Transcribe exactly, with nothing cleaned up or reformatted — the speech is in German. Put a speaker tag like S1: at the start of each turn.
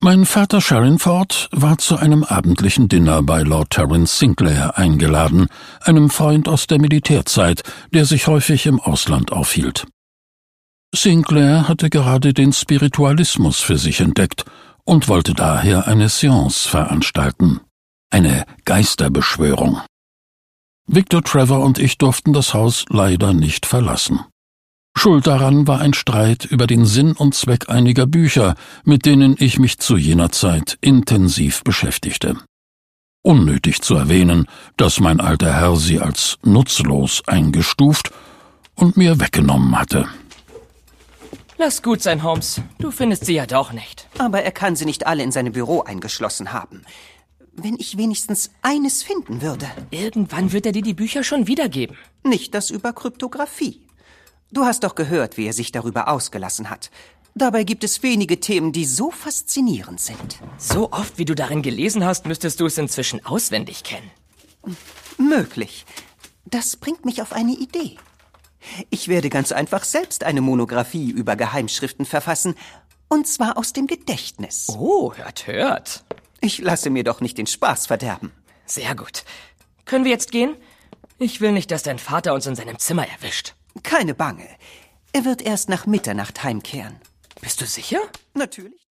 S1: Mein Vater Sherrinford war zu einem abendlichen Dinner bei Lord Terence Sinclair eingeladen, einem Freund aus der Militärzeit, der sich häufig im Ausland aufhielt. Sinclair hatte gerade den Spiritualismus für sich entdeckt und wollte daher eine Seance veranstalten, eine Geisterbeschwörung. Victor Trevor und ich durften das Haus leider nicht verlassen. Schuld daran war ein Streit über den Sinn und Zweck einiger Bücher, mit denen ich mich zu jener Zeit intensiv beschäftigte. Unnötig zu erwähnen, dass mein alter Herr sie als nutzlos eingestuft und mir weggenommen hatte.
S2: Lass gut sein, Holmes. Du findest sie ja doch nicht.
S3: Aber er kann sie nicht alle in seinem Büro eingeschlossen haben. Wenn ich wenigstens eines finden würde.
S2: Irgendwann wird er dir die Bücher schon wiedergeben.
S3: Nicht das über Kryptographie. Du hast doch gehört, wie er sich darüber ausgelassen hat. Dabei gibt es wenige Themen, die so faszinierend sind.
S2: So oft, wie du darin gelesen hast, müsstest du es inzwischen auswendig kennen.
S3: Möglich. Das bringt mich auf eine Idee. Ich werde ganz einfach selbst eine Monographie über Geheimschriften verfassen, und zwar aus dem Gedächtnis.
S2: Oh, hört, hört.
S3: Ich lasse mir doch nicht den Spaß verderben.
S2: Sehr gut. Können wir jetzt gehen? Ich will nicht, dass dein Vater uns in seinem Zimmer erwischt.
S3: Keine Bange. Er wird erst nach Mitternacht heimkehren.
S2: Bist du sicher?
S3: Natürlich.